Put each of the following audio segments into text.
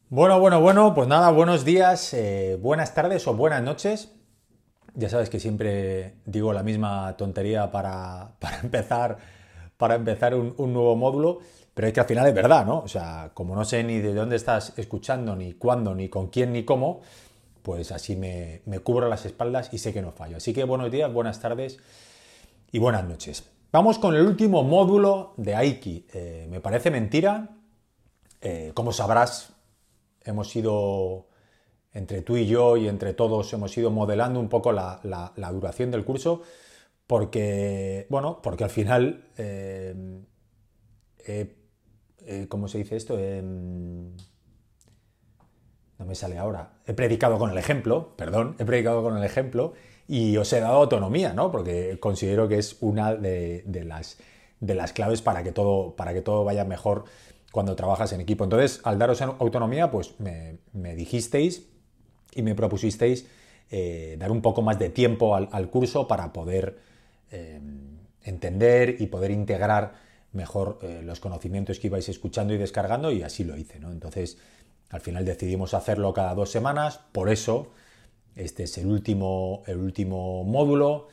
Bueno, pues nada, buenos días, buenas tardes o buenas noches. Ya sabes que siempre digo la misma tontería para empezar un nuevo módulo, pero es que al final es verdad, ¿no? O sea, como no sé ni de dónde estás escuchando, ni cuándo, ni con quién, ni cómo, pues así me cubro las espaldas y sé que no fallo. Así que buenos días, buenas tardes y buenas noches. Vamos con el último módulo de Aiki. Me parece mentira. Como sabrás, hemos ido, entre tú y yo y entre todos, hemos ido modelando un poco la duración del curso porque, bueno, porque al final, ¿cómo se dice esto? No me sale ahora. He predicado con el ejemplo, perdón, he predicado con el ejemplo y os he dado autonomía, ¿no? Porque considero que es una de las claves para que todo vaya mejor cuando trabajas en equipo. Entonces, al daros autonomía, pues me dijisteis y me propusisteis dar un poco más de tiempo al curso para poder eh, entender y poder integrar mejor los conocimientos que ibais escuchando y descargando, y así lo hice, ¿no? Entonces, al final decidimos hacerlo cada 2 semanas, por eso este es el último módulo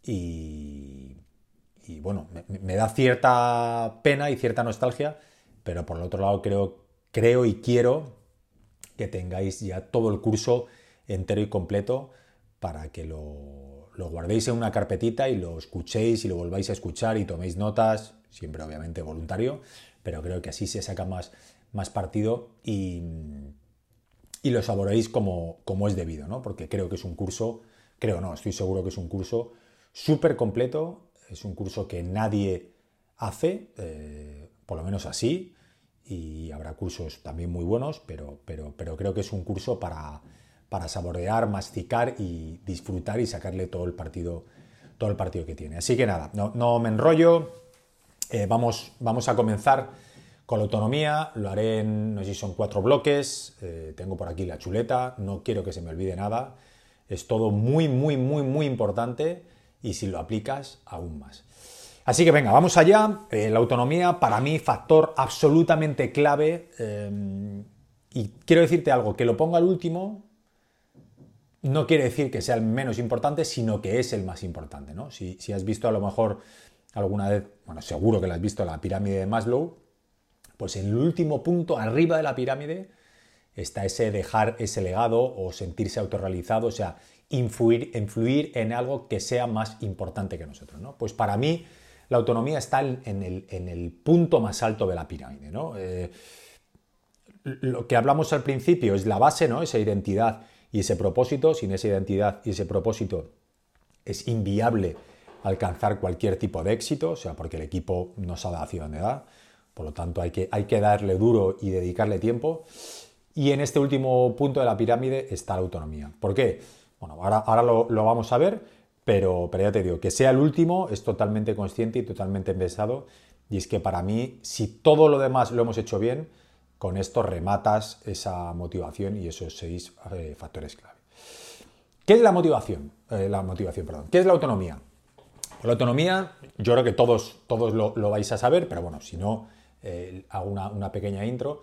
y bueno, me da cierta pena y cierta nostalgia, pero por el otro lado creo y quiero que tengáis ya todo el curso entero y completo para que lo guardéis en una carpetita y lo escuchéis y lo volváis a escuchar y toméis notas, siempre obviamente voluntario, pero creo que así se saca más partido y lo saboréis como es debido, ¿no? Porque creo que es un curso, creo no, estoy seguro que es un curso súper completo, es un curso que nadie hace, por lo menos así, y habrá cursos también muy buenos, pero creo que es un curso para saborear, masticar y disfrutar y sacarle todo el partido que tiene. Así que nada, no me enrollo, vamos a comenzar con la autonomía, lo haré no sé si son 4 bloques, tengo por aquí la chuleta, no quiero que se me olvide nada, es todo muy, muy, muy, muy importante y si lo aplicas, aún más. Así que venga, vamos allá. La autonomía, para mí, factor absolutamente clave. Y quiero decirte algo, que lo ponga al último no quiere decir que sea el menos importante, sino que es el más importante, ¿no? Si has visto a lo mejor alguna vez, bueno, seguro que la has visto, la pirámide de Maslow, pues en el último punto, arriba de la pirámide, está ese dejar ese legado o sentirse autorrealizado, o sea, influir en algo que sea más importante que nosotros, ¿no? Pues para mí la autonomía está en el punto más alto de la pirámide, ¿no? Lo que hablamos al principio es la base, ¿no? Esa identidad y ese propósito. Sin esa identidad y ese propósito es inviable alcanzar cualquier tipo de éxito, o sea, porque el equipo no sabe hacia dónde da. Por lo tanto, hay que darle duro y dedicarle tiempo. Y en este último punto de la pirámide está la autonomía. ¿Por qué? Bueno, ahora lo vamos a ver, pero ya te digo, que sea el último es totalmente consciente y totalmente pensado. Y es que para mí, si todo lo demás lo hemos hecho bien, con esto rematas esa motivación y esos 6 factores clave. ¿Qué es la motivación? Perdón. ¿Qué es la autonomía? La autonomía, yo creo que todos lo vais a saber, pero bueno, si no, hago una pequeña intro.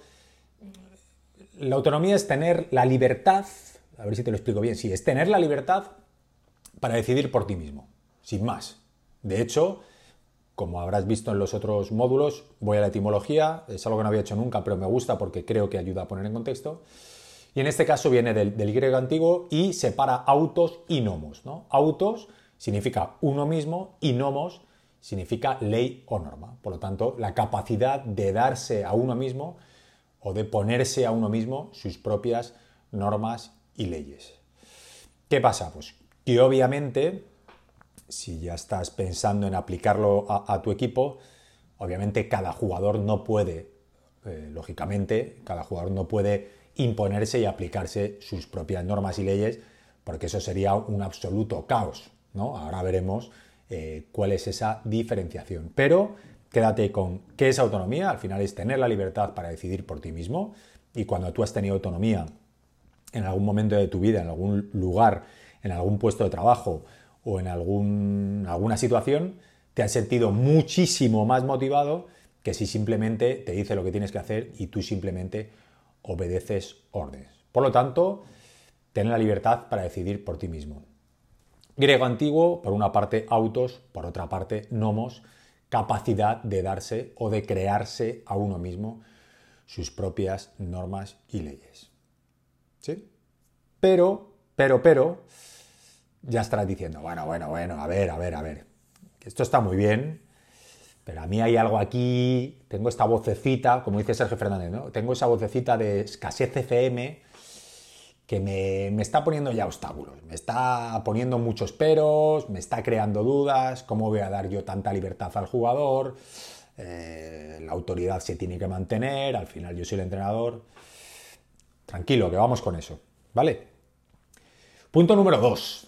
La autonomía es tener la libertad, a ver si te lo explico bien, sí, es tener la libertad para decidir por ti mismo, sin más. De hecho, como habrás visto en los otros módulos, voy a la etimología, es algo que no había hecho nunca, pero me gusta porque creo que ayuda a poner en contexto. Y en este caso viene del griego antiguo y separa autos y nomos, ¿no? Autos significa uno mismo y nomos significa ley o norma. Por lo tanto, la capacidad de darse a uno mismo o de ponerse a uno mismo sus propias normas y leyes. ¿Qué pasa? Pues que obviamente, si ya estás pensando en aplicarlo a tu equipo, obviamente cada jugador no puede, lógicamente, cada jugador no puede imponerse y aplicarse sus propias normas y leyes, porque eso sería un absoluto caos, ¿no? Ahora veremos cuál es esa diferenciación. Pero quédate con qué es autonomía. Al final es tener la libertad para decidir por ti mismo, y cuando tú has tenido autonomía en algún momento de tu vida, en algún lugar, en algún puesto de trabajo o en alguna situación, te has sentido muchísimo más motivado que si simplemente te dice lo que tienes que hacer y tú simplemente obedeces órdenes. Por lo tanto, ten la libertad para decidir por ti mismo. Griego antiguo, por una parte autos, por otra parte nomos, capacidad de darse o de crearse a uno mismo sus propias normas y leyes. ¿Sí? Pero, ya estarás diciendo, bueno, a ver, que esto está muy bien, pero a mí hay algo aquí, tengo esta vocecita, como dice Sergio Fernández, ¿no? Tengo esa vocecita de escasez FM que me está poniendo ya obstáculos, me está poniendo muchos peros, me está creando dudas, ¿cómo voy a dar yo tanta libertad al jugador? La autoridad se tiene que mantener, al final yo soy el entrenador. Tranquilo, que vamos con eso, ¿vale? Punto número 2.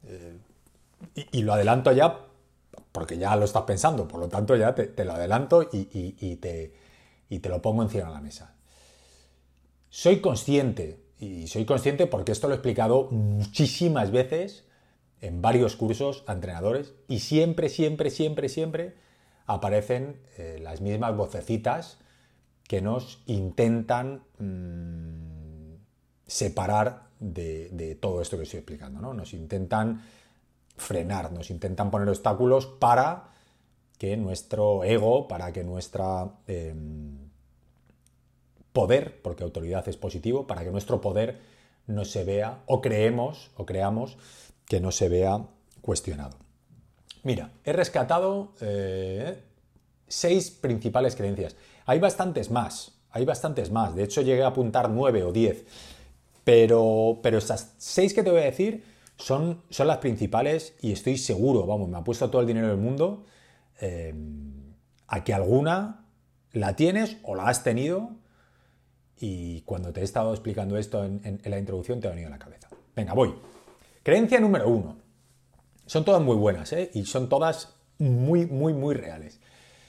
Y lo adelanto ya, porque ya lo estás pensando, por lo tanto ya te lo adelanto y te lo pongo encima de la mesa. Soy consciente porque esto lo he explicado muchísimas veces en varios cursos a entrenadores y siempre aparecen las mismas vocecitas que nos intentan separar de todo esto que estoy explicando, ¿no? Nos intentan frenar, nos intentan poner obstáculos para que nuestro ego, para que nuestra poder, porque autoridad es positivo, para que nuestro poder no se vea o creamos que no se vea cuestionado. Mira, he rescatado 6 principales creencias. Hay bastantes más. De hecho, llegué a apuntar 9 o 10. Pero estas 6 que te voy a decir son las principales y estoy seguro, vamos, me apuesto todo el dinero del mundo a que alguna la tienes o la has tenido y cuando te he estado explicando esto en la introducción te ha venido a la cabeza. Venga, voy. Creencia número 1. Son todas muy buenas, y son todas muy reales.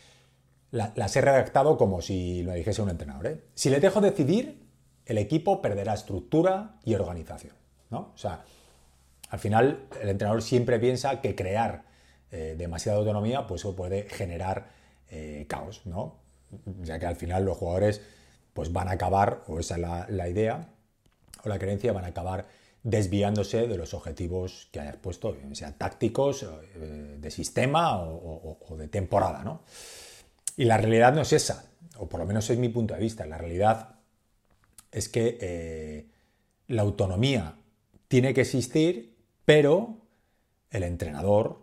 Las he redactado como si lo dijese un entrenador, Si le dejo decidir, el equipo perderá estructura y organización, ¿no? O sea, al final el entrenador siempre piensa que crear demasiada autonomía pues eso puede generar caos, ¿no? Ya que al final los jugadores pues van a acabar, o esa es la idea o la creencia, van a acabar desviándose de los objetivos que hayas puesto, sean tácticos, de sistema o de temporada, ¿no? Y la realidad no es esa, o por lo menos es mi punto de vista. La realidad es que la autonomía tiene que existir, pero el entrenador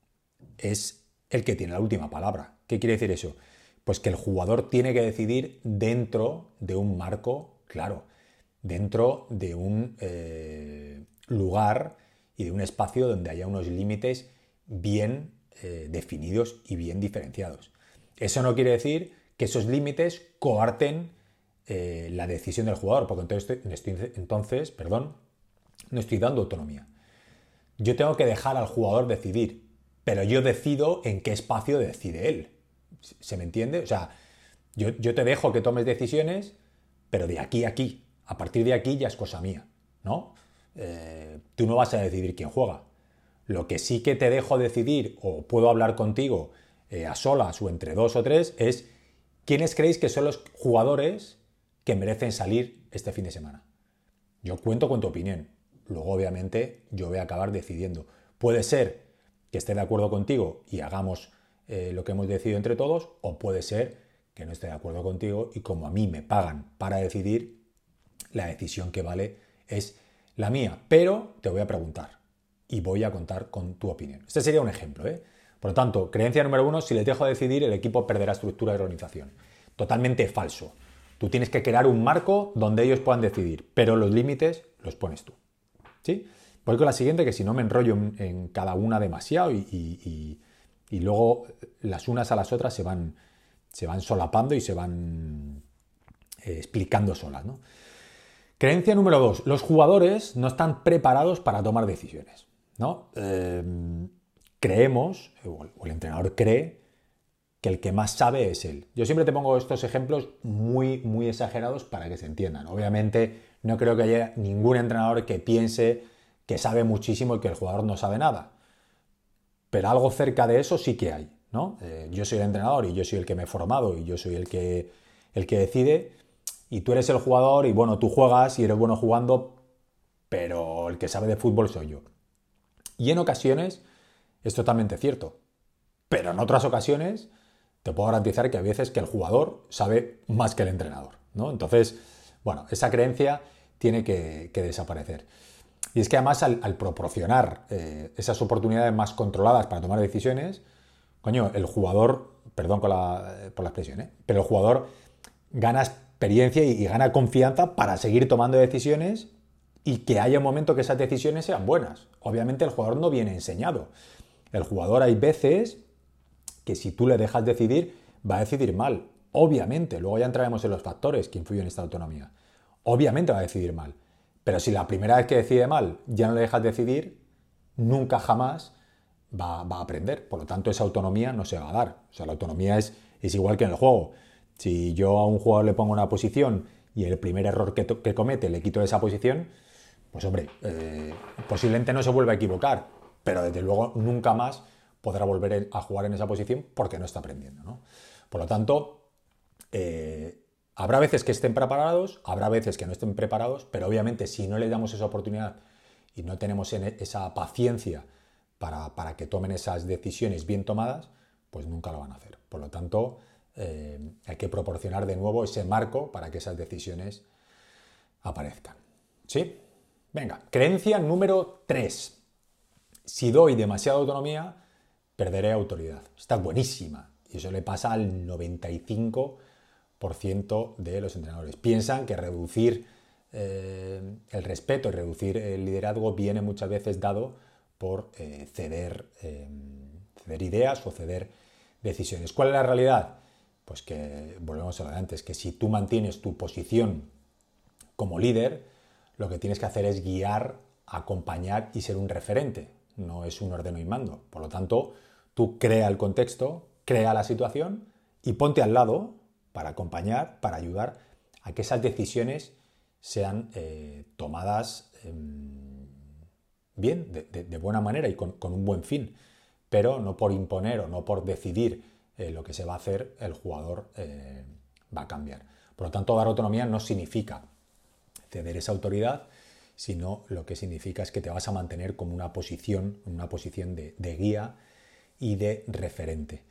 es el que tiene la última palabra. ¿Qué quiere decir eso? Pues que el jugador tiene que decidir dentro de un marco claro, dentro de un lugar y de un espacio donde haya unos límites bien definidos y bien diferenciados. Eso no quiere decir que esos límites coarten la decisión del jugador, porque entonces no estoy dando autonomía. Yo tengo que dejar al jugador decidir, pero yo decido en qué espacio decide él. ¿Se me entiende? O sea, yo te dejo que tomes decisiones, pero de aquí a aquí. A partir de aquí ya es cosa mía, ¿no? Tú no vas a decidir quién juega. Lo que sí que te dejo decidir, o puedo hablar contigo a solas o entre 2 o 3, es quiénes creéis que son los jugadores que merecen salir este fin de semana. Yo cuento con tu opinión. Luego, obviamente, yo voy a acabar decidiendo. Puede ser que esté de acuerdo contigo y hagamos lo que hemos decidido entre todos, o puede ser que no esté de acuerdo contigo y como a mí me pagan para decidir, la decisión que vale es la mía. Pero te voy a preguntar y voy a contar con tu opinión. Este sería un ejemplo, Por lo tanto, creencia número 1, si les dejo decidir, el equipo perderá estructura y organización. Totalmente falso. Tú tienes que crear un marco donde ellos puedan decidir, pero los límites los pones tú. ¿Sí? Voy con la siguiente, que si no me enrollo en cada una demasiado y luego las unas a las otras se van solapando y se van explicando solas, ¿no? Creencia número 2. Los jugadores no están preparados para tomar decisiones, ¿no? Creemos, o el entrenador cree, que el que más sabe es él. Yo siempre te pongo estos ejemplos muy exagerados para que se entiendan. Obviamente no creo que haya ningún entrenador que piense que sabe muchísimo y que el jugador no sabe nada. Pero algo cerca de eso sí que hay, ¿no? Yo soy el entrenador y yo soy el que me he formado y yo soy el que decide. y tú eres el jugador y bueno, tú juegas y eres bueno jugando, pero el que sabe de fútbol soy yo. Y en ocasiones es totalmente cierto, pero en otras ocasiones te puedo garantizar que hay veces que el jugador sabe más que el entrenador, ¿no? Entonces, bueno, esa creencia tiene que desaparecer. Y es que además al proporcionar esas oportunidades más controladas para tomar decisiones, coño, el jugador, perdón por la expresión, pero el jugador gana experiencia y gana confianza para seguir tomando decisiones y que haya un momento que esas decisiones sean buenas. Obviamente el jugador no viene enseñado. El jugador hay veces que si tú le dejas decidir, va a decidir mal. Obviamente, luego ya entraremos en los factores que influyen en esta autonomía. Obviamente va a decidir mal. Pero si la primera vez que decide mal ya no le dejas decidir, nunca jamás va a aprender. Por lo tanto, esa autonomía no se va a dar. O sea, la autonomía es igual que en el juego. Si yo a un jugador le pongo una posición y el primer error que comete le quito esa posición, pues hombre, posiblemente no se vuelva a equivocar, pero desde luego nunca más podrá volver a jugar en esa posición porque no está aprendiendo, ¿no? Por lo tanto, habrá veces que estén preparados, habrá veces que no estén preparados, pero obviamente si no les damos esa oportunidad y no tenemos esa paciencia para que tomen esas decisiones bien tomadas, pues nunca lo van a hacer. Por lo tanto, hay que proporcionar de nuevo ese marco para que esas decisiones aparezcan. ¿Sí? Venga, creencia número 3. Si doy demasiada autonomía, perderé autoridad. Está buenísima. Y eso le pasa al 95% de los entrenadores. Piensan que reducir el respeto y reducir el liderazgo viene muchas veces dado por ceder ideas o ceder decisiones. ¿Cuál es la realidad? Pues que, volvemos a lo de antes, que si tú mantienes tu posición como líder, lo que tienes que hacer es guiar, acompañar y ser un referente. No es un ordeno y mando. Por lo tanto, tú crea el contexto, crea la situación y ponte al lado para acompañar, para ayudar a que esas decisiones sean tomadas bien, de buena manera y con un buen fin. Pero no por imponer o no por decidir lo que se va a hacer, el jugador va a cambiar. Por lo tanto, dar autonomía no significa ceder esa autoridad, sino lo que significa es que te vas a mantener como una posición de guía y de referente.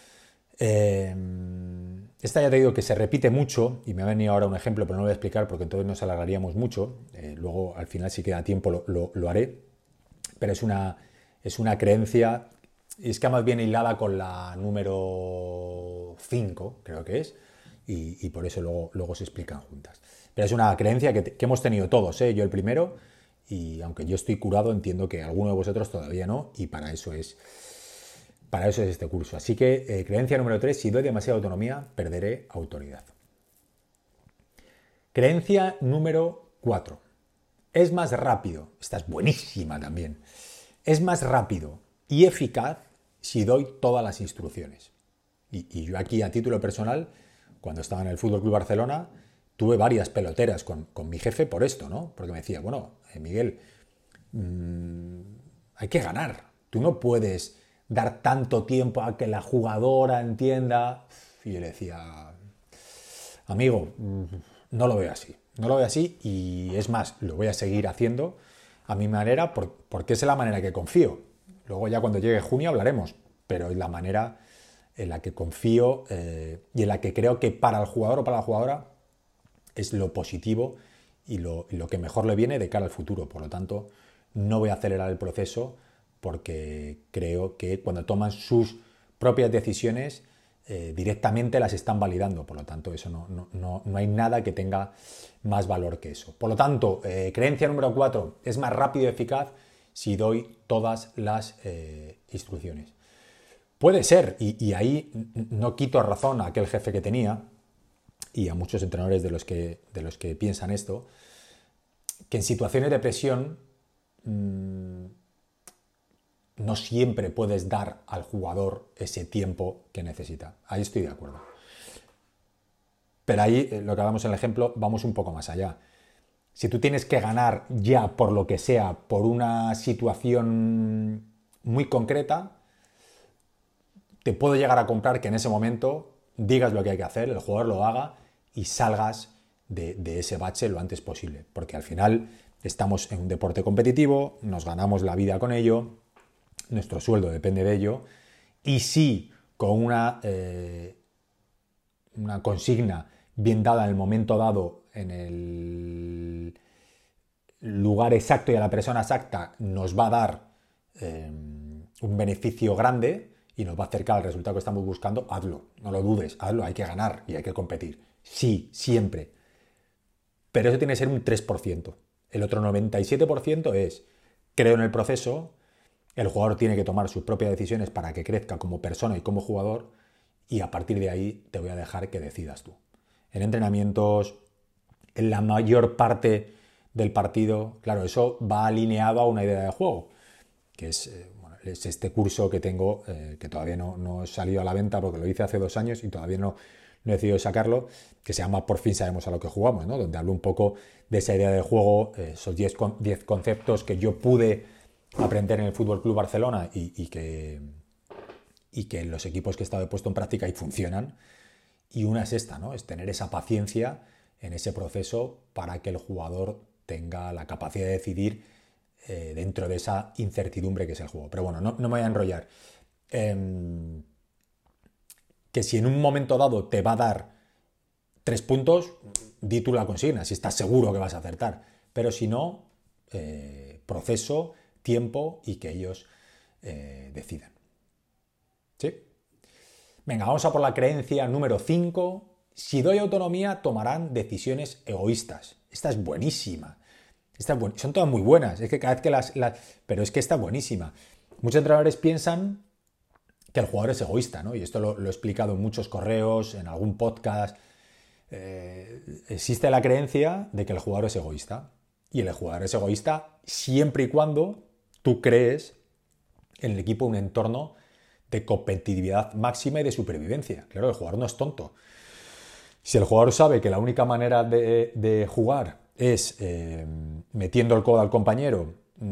Esta ya te digo que se repite mucho y me ha venido ahora un ejemplo, pero no lo voy a explicar porque entonces nos alargaríamos mucho. Luego al final si queda tiempo lo haré, pero es una creencia y es que más bien hilada con la número 5, creo que es, y por eso luego se explican juntas. Pero es una creencia que hemos tenido todos, yo el primero, y aunque yo estoy curado, entiendo que alguno de vosotros todavía no, y para eso es este curso. Así que, creencia número 3, si doy demasiada autonomía, perderé autoridad. Creencia número 4, es más rápido, esta es buenísima también, es más rápido y eficaz si doy todas las instrucciones. Y yo aquí, a título personal, cuando estaba en el Fútbol Club Barcelona, tuve varias peloteras con mi jefe por esto, ¿no? Porque me decía, bueno, Miguel, hay que ganar. Tú no puedes dar tanto tiempo a que la jugadora entienda. Y yo le decía, amigo, no lo veo así. No lo veo así y es más, lo voy a seguir haciendo a mi manera porque es la manera que confío. Luego ya cuando llegue junio hablaremos, pero es la manera en la que confío y en la que creo que para el jugador o para la jugadora es lo positivo y lo que mejor le viene de cara al futuro. Por lo tanto, no voy a acelerar el proceso porque creo que cuando toman sus propias decisiones directamente las están validando. Por lo tanto, eso no hay nada que tenga más valor que eso. Por lo tanto, creencia número 4, es más rápido y eficaz si doy todas las instrucciones. Puede ser, y ahí no quito razón a aquel jefe que tenía, y a muchos entrenadores de los que piensan esto, que en situaciones de presión no siempre puedes dar al jugador ese tiempo que necesita. Ahí estoy de acuerdo. Pero ahí, lo que hablamos en el ejemplo, vamos un poco más allá. Si tú tienes que ganar ya por lo que sea, por una situación muy concreta, te puedo llegar a comprar que en ese momento digas lo que hay que hacer, el jugador lo haga y salgas de ese bache lo antes posible, porque al final estamos en un deporte competitivo, nos ganamos la vida con ello, nuestro sueldo depende de ello, y si con una consigna bien dada en el momento dado, en el lugar exacto y a la persona exacta, nos va a dar un beneficio grande y nos va a acercar al resultado que estamos buscando, hazlo, no lo dudes, hazlo, hay que ganar y hay que competir. Sí, siempre. Pero eso tiene que ser un 3%. El otro 97% es, creo en el proceso, el jugador tiene que tomar sus propias decisiones para que crezca como persona y como jugador, y a partir de ahí te voy a dejar que decidas tú. En entrenamientos, en la mayor parte del partido, claro, eso va alineado a una idea de juego, que es, es este curso que tengo, que todavía no he salido a la venta porque lo hice hace 2 años y todavía no he decidido sacarlo, que se llama Por fin sabemos a lo que jugamos, ¿no? Donde hablo un poco de esa idea de juego, esos 10 conceptos que yo pude aprender en el Fútbol Club Barcelona y que en los equipos que he estado puesto en práctica y funcionan. Y una es esta, ¿no? Es tener esa paciencia en ese proceso para que el jugador tenga la capacidad de decidir dentro de esa incertidumbre que es el juego. Pero bueno, no me voy a enrollar. Que si en un momento dado te va a dar 3 puntos, di tú la consigna, si estás seguro que vas a acertar. Pero si no, proceso, tiempo y que ellos decidan. ¿Sí? Venga, vamos a por la creencia número 5. Si doy autonomía, tomarán decisiones egoístas. Esta es buenísima. Son todas muy buenas. Es que cada vez que pero es que esta es buenísima. Muchos entrenadores piensan que el jugador es egoísta, ¿no? Y esto lo he explicado en muchos correos, en algún podcast. Existe la creencia de que el jugador es egoísta. Y el jugador es egoísta siempre y cuando tú crees en el equipo un entorno de competitividad máxima y de supervivencia. Claro, el jugador no es tonto. Si el jugador sabe que la única manera de jugar es metiendo el codo al compañero,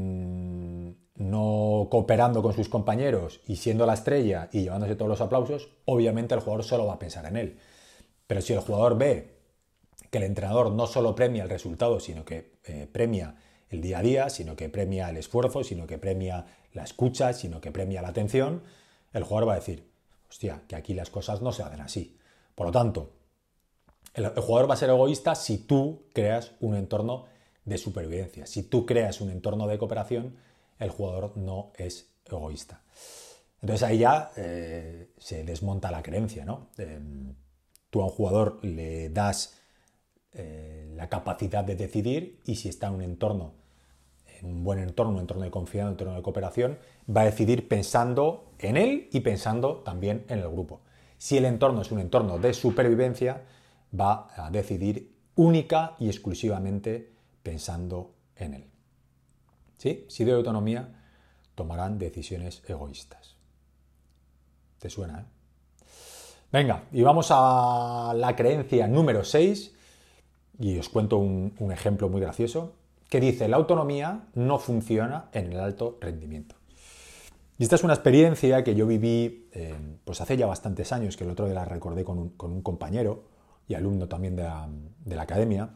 no cooperando con sus compañeros y siendo la estrella y llevándose todos los aplausos, obviamente el jugador solo va a pensar en él. Pero si el jugador ve que el entrenador no solo premia el resultado, sino que premia el día a día, sino que premia el esfuerzo, sino que premia la escucha, sino que premia la atención, el jugador va a decir, hostia, que aquí las cosas no se hacen así. Por lo tanto, el jugador va a ser egoísta si tú creas un entorno de supervivencia. Si tú creas un entorno de cooperación, el jugador no es egoísta. Entonces ahí ya se desmonta la creencia, ¿no? Tú a un jugador le das la capacidad de decidir y si está en un entorno, en un buen entorno, un entorno de confianza, un entorno de cooperación, va a decidir pensando en él y pensando también en el grupo. Si el entorno es un entorno de supervivencia, va a decidir única y exclusivamente pensando en él. ¿Sí? Si doy autonomía, tomarán decisiones egoístas. ¿Te suena, eh? Venga, y vamos a la creencia número 6, y os cuento un ejemplo muy gracioso, que dice, la autonomía no funciona en el alto rendimiento. Y esta es una experiencia que yo viví pues hace ya bastantes años, que el otro día la recordé con un compañero y alumno también de la academia.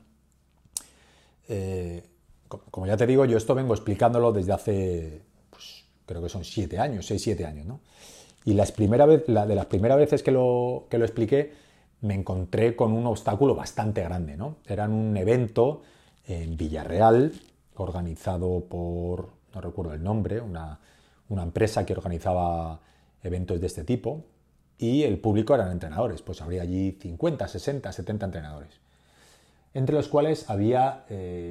Como ya te digo, yo esto vengo explicándolo desde hace, pues, creo que son 7 años, 6-7 años, ¿no? Y de las primeras veces que lo expliqué, me encontré con un obstáculo bastante grande, ¿no? Era un evento en Villarreal, organizado por, no recuerdo el nombre, una empresa que organizaba eventos de este tipo, y el público eran entrenadores, pues habría allí 50, 60, 70 entrenadores, entre los cuales había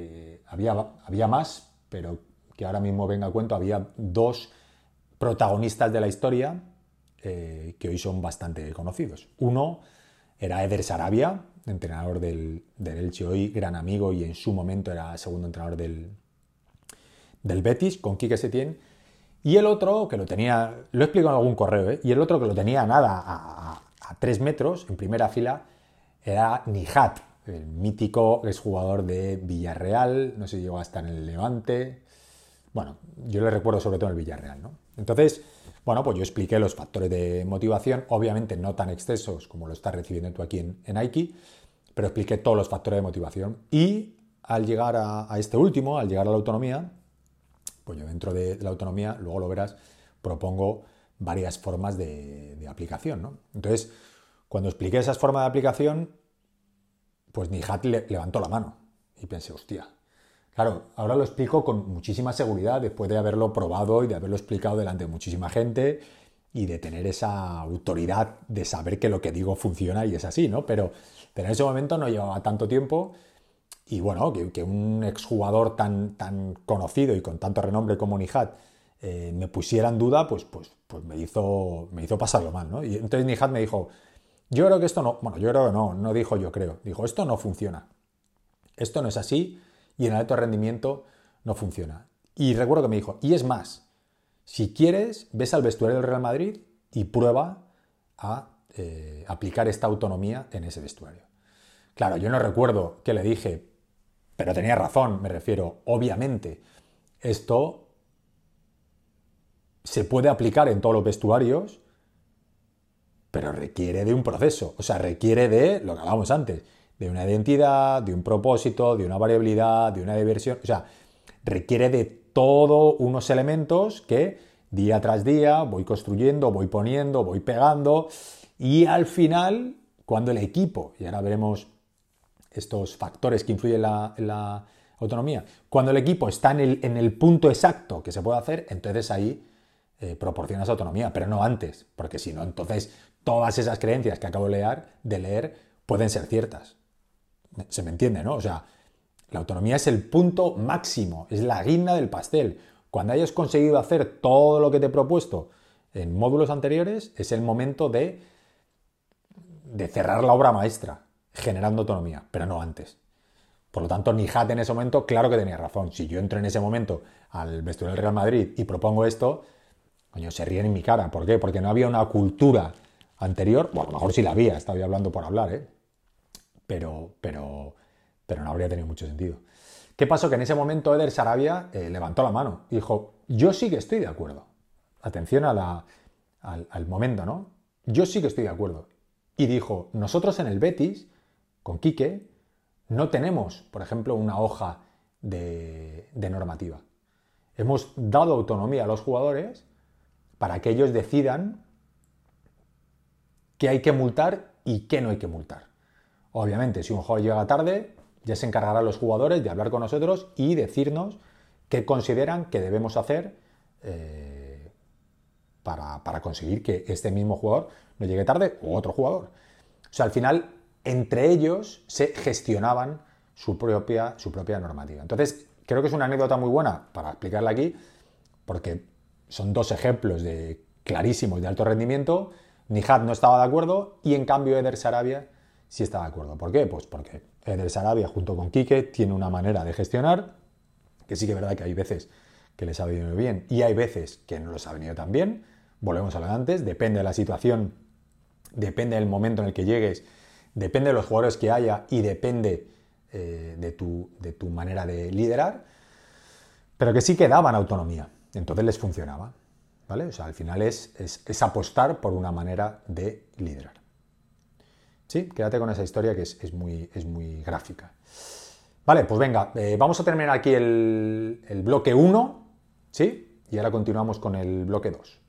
más, pero que ahora mismo venga a cuento, había 2 protagonistas de la historia que hoy son bastante conocidos. Uno era Eder Sarabia, entrenador del Elche, hoy gran amigo y en su momento era segundo entrenador del Betis, con Quique Setién. Y el otro, que lo tenía, lo he explicado en algún correo, y el otro que lo tenía nada a 3 metros, en primera fila, era Nihat, el mítico exjugador de Villarreal, no sé si llegó a estar en el Levante. Bueno, yo le recuerdo sobre todo en el Villarreal, ¿no? Entonces, bueno, pues yo expliqué los factores de motivación, obviamente no tan excesos como lo estás recibiendo tú aquí en Nike, pero expliqué todos los factores de motivación. Y al llegar a este último, al llegar a la autonomía, pues yo dentro de la autonomía, luego lo verás, propongo varias formas de aplicación, ¿no? Entonces, cuando expliqué esas formas de aplicación, pues Nihat levantó la mano y pensé, hostia. Claro, ahora lo explico con muchísima seguridad después de haberlo probado y de haberlo explicado delante de muchísima gente y de tener esa autoridad de saber que lo que digo funciona y es así, ¿no? Pero en ese momento no llevaba tanto tiempo y bueno, que un exjugador tan conocido y con tanto renombre como Nihat me pusiera en duda, pues me hizo pasarlo mal, ¿no? Y entonces Nihat me dijo, yo creo que esto no, bueno, yo creo que no dijo yo creo, dijo, esto no funciona, esto no es así y en el alto rendimiento no funciona. Y recuerdo que me dijo, y es más, si quieres, ves al vestuario del Real Madrid y prueba a aplicar esta autonomía en ese vestuario. Claro, yo no recuerdo que le dije, pero tenía razón, me refiero, obviamente, esto se puede aplicar en todos los vestuarios, pero requiere de un proceso, o sea, requiere de, lo que hablábamos antes, de una identidad, de un propósito, de una variabilidad, de una diversión, o sea, requiere de todos unos elementos que día tras día voy construyendo, voy poniendo, voy pegando y al final, cuando el equipo, y ahora veremos estos factores que influyen en la autonomía, cuando el equipo está en el punto exacto que se puede hacer, entonces ahí proporcionas autonomía, pero no antes, porque si no, entonces todas esas creencias que acabo de leer pueden ser ciertas. ¿Se me entiende, no? O sea, la autonomía es el punto máximo, es la guinda del pastel. Cuando hayas conseguido hacer todo lo que te he propuesto en módulos anteriores, es el momento de cerrar la obra maestra, generando autonomía, pero no antes. Por lo tanto, Nihat en ese momento, claro que tenía razón. Si yo entro en ese momento al vestuario del Real Madrid y propongo esto, coño, se ríen en mi cara. ¿Por qué? Porque no había una cultura anterior, bueno, a lo mejor sí la había, estaba hablando por hablar, ¿eh? Pero no habría tenido mucho sentido. ¿Qué pasó? Que en ese momento Eder Sarabia levantó la mano y dijo, yo sí que estoy de acuerdo. Atención al momento, ¿no? Yo sí que estoy de acuerdo. Y dijo, nosotros en el Betis, con Quique, no tenemos, por ejemplo, una hoja de normativa. Hemos dado autonomía a los jugadores para que ellos decidan qué hay que multar y qué no hay que multar. Obviamente, si un jugador llega tarde, ya se encargarán los jugadores de hablar con nosotros y decirnos qué consideran que debemos hacer para conseguir que este mismo jugador no llegue tarde o otro jugador. O sea, al final, entre ellos se gestionaban su propia normativa. Entonces, creo que es una anécdota muy buena para explicarla aquí, porque son dos ejemplos clarísimos de alto rendimiento. Nihat no estaba de acuerdo y en cambio Eder Sarabia sí estaba de acuerdo. ¿Por qué? Pues porque Eder Sarabia junto con Quique tiene una manera de gestionar, que sí que es verdad que hay veces que les ha venido bien y hay veces que no les ha venido tan bien. Volvemos a lo de antes, depende de la situación, depende del momento en el que llegues, depende de los jugadores que haya y depende de tu manera de liderar, pero que sí que daban autonomía, entonces les funcionaba, ¿vale? O sea, al final es apostar por una manera de liderar. Sí, quédate con esa historia que es muy gráfica. Vale, pues venga, vamos a terminar aquí el bloque 1, ¿sí? Y ahora continuamos con el bloque 2.